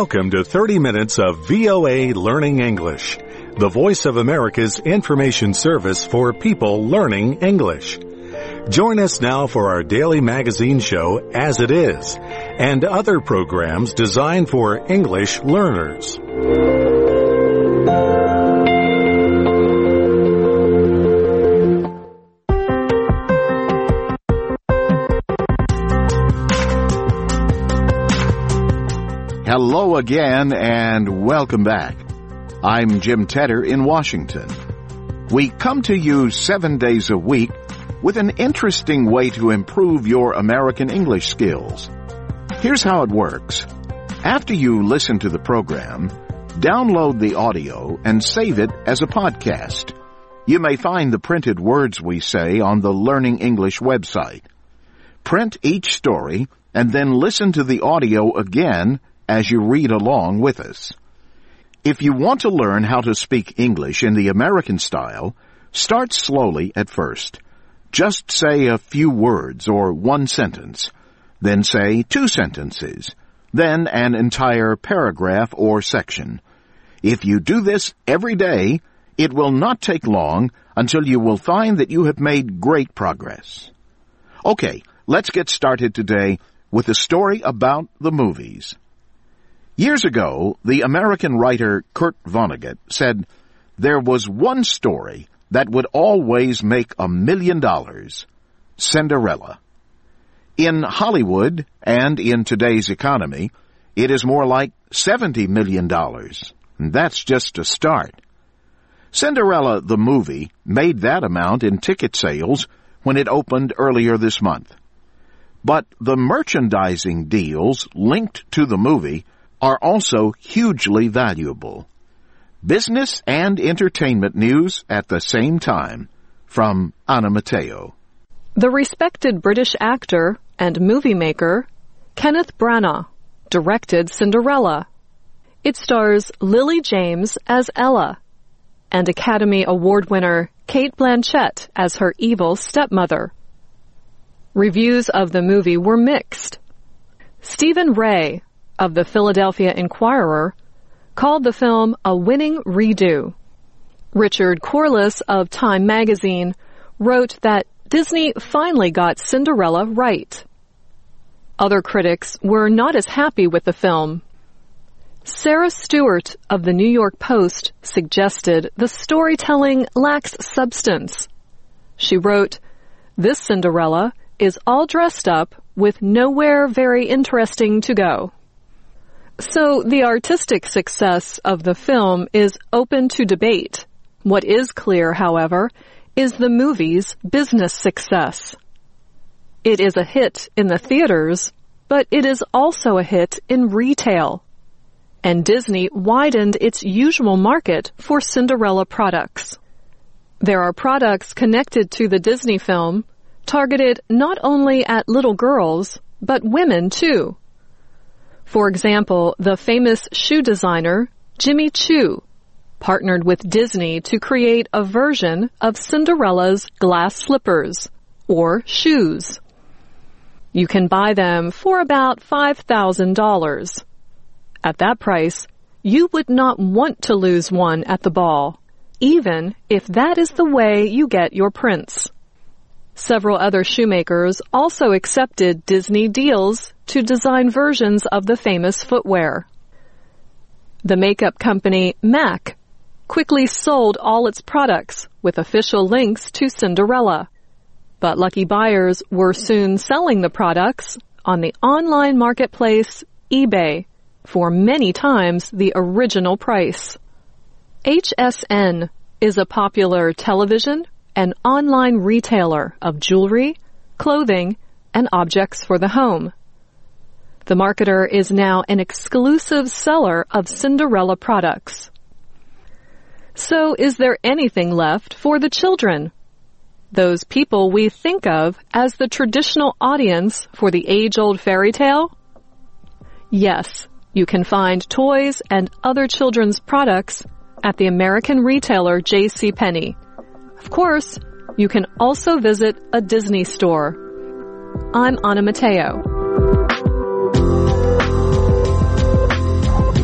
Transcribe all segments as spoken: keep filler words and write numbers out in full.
Welcome to thirty minutes of V O A Learning English, the voice of America's information service for people learning English. Join us now for our daily magazine show, As It Is, and other programs designed for English learners. Hello again and welcome back. I'm Jim Tedder in Washington. We come to you seven days a week with an interesting way to improve your American English skills. Here's how it works. After you listen to the program, download the audio and save it as a podcast. You may find the printed words we say on the Learning English website. Print each story and then listen to the audio again as you read along with us. If you want to learn how to speak English in the American style, start slowly at first. Just say a few words or one sentence, then say two sentences, then an entire paragraph or section. If you do this every day, it will not take long until you will find that you have made great progress. Okay, let's get started today with a story about the movies. Years ago, the American writer Kurt Vonnegut said, "There was one story that would always make a million dollars, Cinderella." In Hollywood and in today's economy, it is more like seventy million dollars. And that's just a start. Cinderella, the movie, made that amount in ticket sales when it opened earlier this month. But the merchandising deals linked to the movie are also hugely valuable. Business and entertainment news at the same time, from Anna Matteo. The respected British actor and movie maker Kenneth Branagh directed Cinderella. It stars Lily James as Ella and Academy Award winner Cate Blanchett as her evil stepmother. Reviews of the movie were mixed. Stephen Ray of the Philadelphia Inquirer called the film a winning redo. Richard Corliss of Time magazine wrote that Disney finally got Cinderella right. Other critics were not as happy with the film. Sarah Stewart of the New York Post suggested the storytelling lacks substance. She wrote, "This Cinderella is all dressed up with nowhere very interesting to go." So the artistic success of the film is open to debate. What is clear, however, is the movie's business success. It is a hit in the theaters, but it is also a hit in retail. And Disney widened its usual market for Cinderella products. There are products connected to the Disney film targeted not only at little girls, but women too. For example, the famous shoe designer Jimmy Choo partnered with Disney to create a version of Cinderella's glass slippers, or shoes. You can buy them for about five thousand dollars. At that price, you would not want to lose one at the ball, even if that is the way you get your prince. Several other shoemakers also accepted Disney deals to design versions of the famous footwear. The makeup company MAC quickly sold all its products with official links to Cinderella, but lucky buyers were soon selling the products on the online marketplace eBay for many times the original price. H S N is a popular television and online retailer of jewelry, clothing, and objects for the home. The marketer is now an exclusive seller of Cinderella products. So is there anything left for the children? Those people we think of as the traditional audience for the age-old fairy tale? Yes, you can find toys and other children's products at the American retailer J C Penney. Of course, you can also visit a Disney store. I'm Anna Matteo.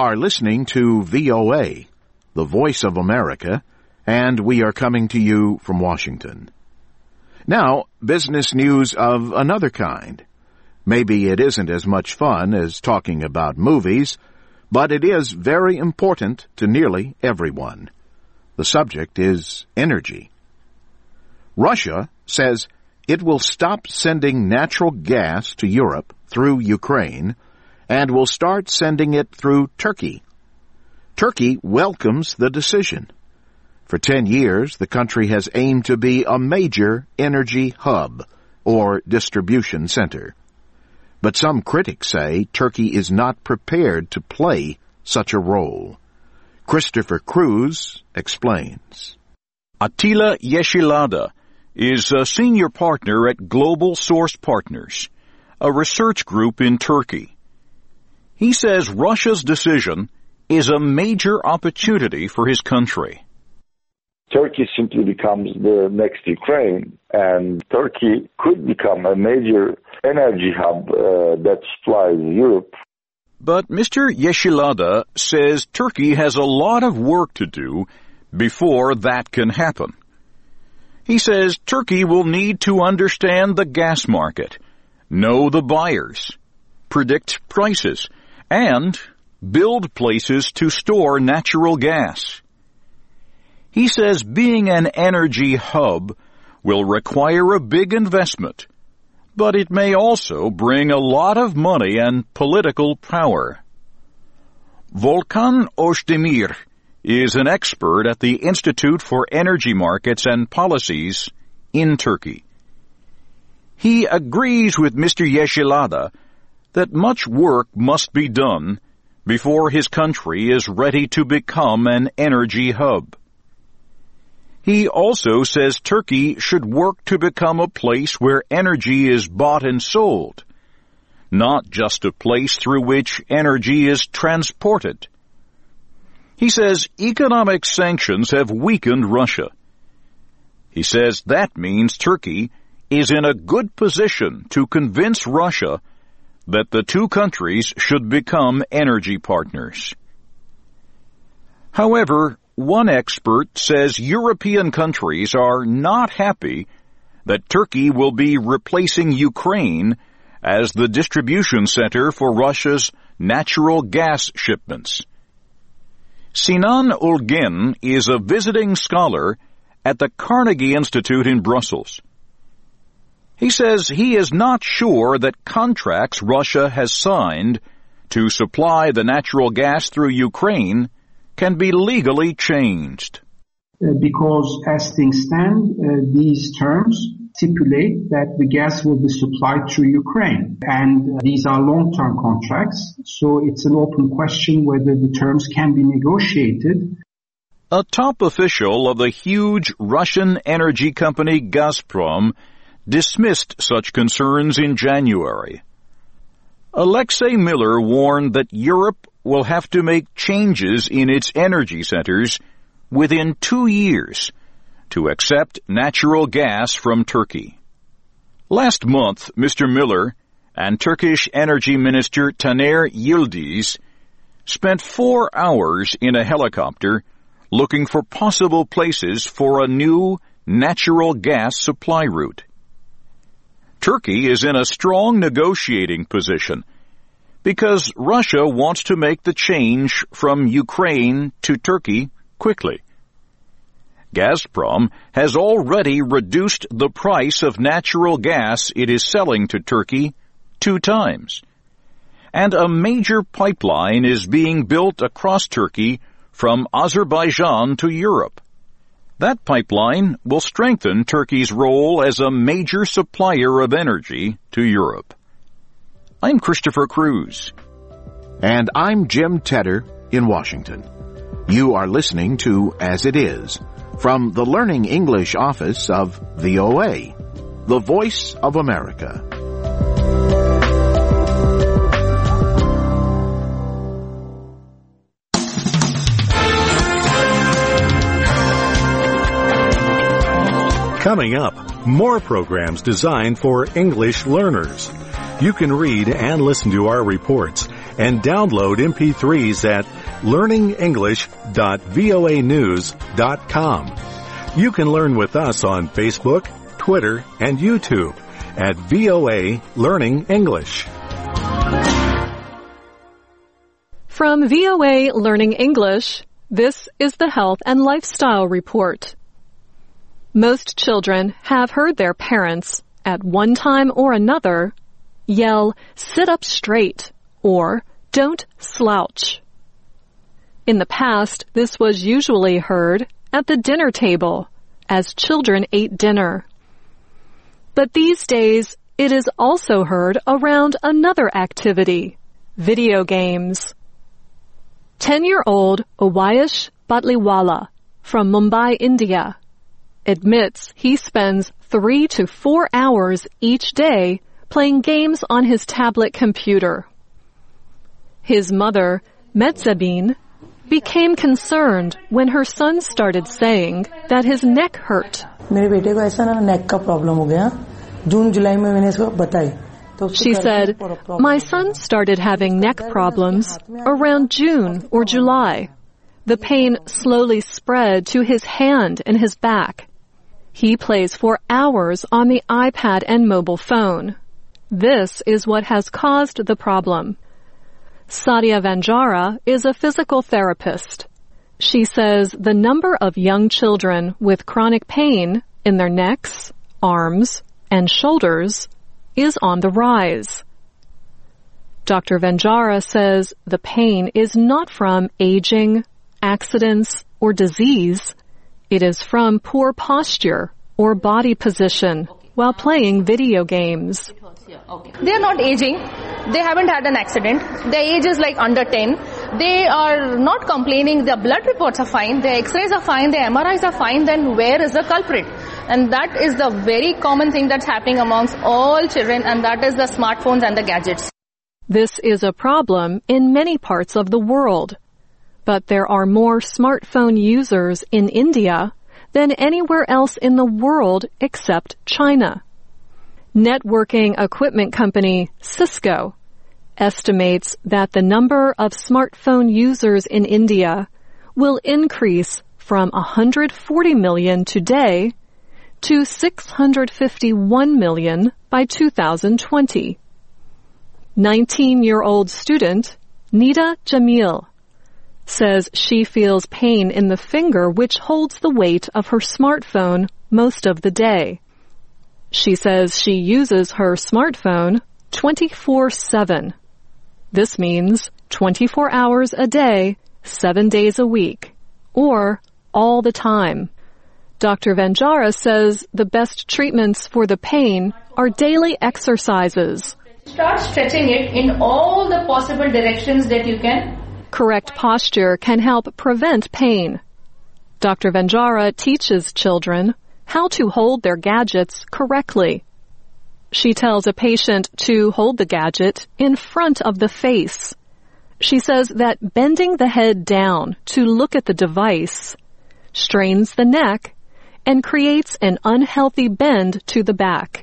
are listening to V O A, the Voice of America, and we are coming to you from Washington. Now, business news of another kind. Maybe it isn't as much fun as talking about movies, but it is very important to nearly everyone. The subject is energy. Russia says it will stop sending natural gas to Europe through Ukraine and will start sending it through Turkey. Turkey welcomes the decision. For ten years, the country has aimed to be a major energy hub or distribution center. But some critics say Turkey is not prepared to play such a role. Christopher Cruz explains. Attila Yeşilada is a senior partner at Global Source Partners, a research group in Turkey. He says Russia's decision is a major opportunity for his country. Turkey simply becomes the next Ukraine, and Turkey could become a major energy hub uh, that supplies Europe. But Mister Yeşilada says Turkey has a lot of work to do before that can happen. He says Turkey will need to understand the gas market, know the buyers, predict prices, and build places to store natural gas. He says being an energy hub will require a big investment, but it may also bring a lot of money and political power. Volkan Özdemir is an expert at the Institute for Energy Markets and Policies in Turkey. He agrees with Mister Yeşilada that much work must be done before his country is ready to become an energy hub. He also says Turkey should work to become a place where energy is bought and sold, not just a place through which energy is transported. He says economic sanctions have weakened Russia. He says that means Turkey is in a good position to convince Russia that the two countries should become energy partners. However, one expert says European countries are not happy that Turkey will be replacing Ukraine as the distribution center for Russia's natural gas shipments. Sinan Ulgen is a visiting scholar at the Carnegie Institute in Brussels. He says he is not sure that contracts Russia has signed to supply the natural gas through Ukraine can be legally changed. Uh, because as things stand, uh, these terms stipulate that the gas will be supplied through Ukraine. And uh, these are long-term contracts, so it's an open question whether the terms can be negotiated. A top official of the huge Russian energy company Gazprom dismissed such concerns in January. Alexei Miller warned that Europe will have to make changes in its energy centers within two years to accept natural gas from Turkey. Last month, Mister Miller and Turkish Energy Minister Taner Yildiz spent four hours in a helicopter looking for possible places for a new natural gas supply route. Turkey is in a strong negotiating position because Russia wants to make the change from Ukraine to Turkey quickly. Gazprom has already reduced the price of natural gas it is selling to Turkey two times, and a major pipeline is being built across Turkey from Azerbaijan to Europe. That pipeline will strengthen Turkey's role as a major supplier of energy to Europe. I'm Christopher Cruz. And I'm Jim Tedder in Washington. You are listening to As It Is, from the Learning English office of V O A, the Voice of America. Coming up, more programs designed for English learners. You can read and listen to our reports and download M P threes at learning english dot voa news dot com. You can learn with us on Facebook, Twitter, and YouTube at V O A Learning English. From V O A Learning English, this is the Health and Lifestyle Report. Most children have heard their parents, at one time or another, yell, "Sit up straight," or "Don't slouch." In the past, this was usually heard at the dinner table as children ate dinner. But these days, it is also heard around another activity, video games. Ten-year-old Owayesh Batliwala from Mumbai, India, admits he spends three to four hours each day playing games on his tablet computer. His mother, Metzabin, became concerned when her son started saying that his neck hurt. She said, "My son started having neck problems around June or July. The pain slowly spread to his hand and his back. He plays for hours on the iPad and mobile phone. This is what has caused the problem." Sadia Vanjara is a physical therapist. She says the number of young children with chronic pain in their necks, arms, and shoulders is on the rise. Doctor Vanjara says the pain is not from aging, accidents, or disease. It is from poor posture or body position while playing video games. They are not aging. They haven't had an accident. Their age is like under ten. They are not complaining. Their blood reports are fine. Their x-rays are fine. Their M R Is are fine. Then where is the culprit? And that is the very common thing that's happening amongst all children, and that is the smartphones and the gadgets. This is a problem in many parts of the world. But there are more smartphone users in India than anywhere else in the world except China. Networking equipment company Cisco estimates that the number of smartphone users in India will increase from one hundred forty million today to six hundred fifty-one million by two thousand twenty. nineteen-year-old student Nida Jamil says she feels pain in the finger which holds the weight of her smartphone most of the day. She says she uses her smartphone twenty-four seven. This means twenty-four hours a day, seven days a week, or all the time. Doctor Vanjara says the best treatments for the pain are daily exercises. Start stretching it in all the possible directions that you can. Correct posture can help prevent pain. Doctor Vanjara teaches children how to hold their gadgets correctly. She tells a patient to hold the gadget in front of the face. She says that bending the head down to look at the device strains the neck and creates an unhealthy bend to the back.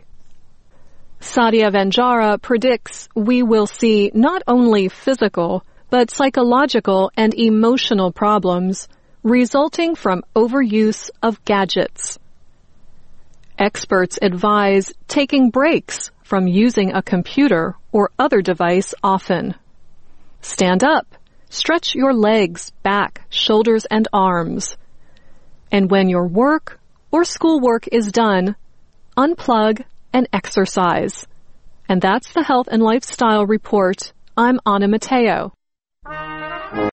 Sadia Vanjara predicts we will see not only physical, but psychological and emotional problems resulting from overuse of gadgets. Experts advise taking breaks from using a computer or other device often. Stand up, stretch your legs, back, shoulders, and arms. And when your work or schoolwork is done, unplug and exercise. And that's the Health and Lifestyle Report. I'm Anna Mateo.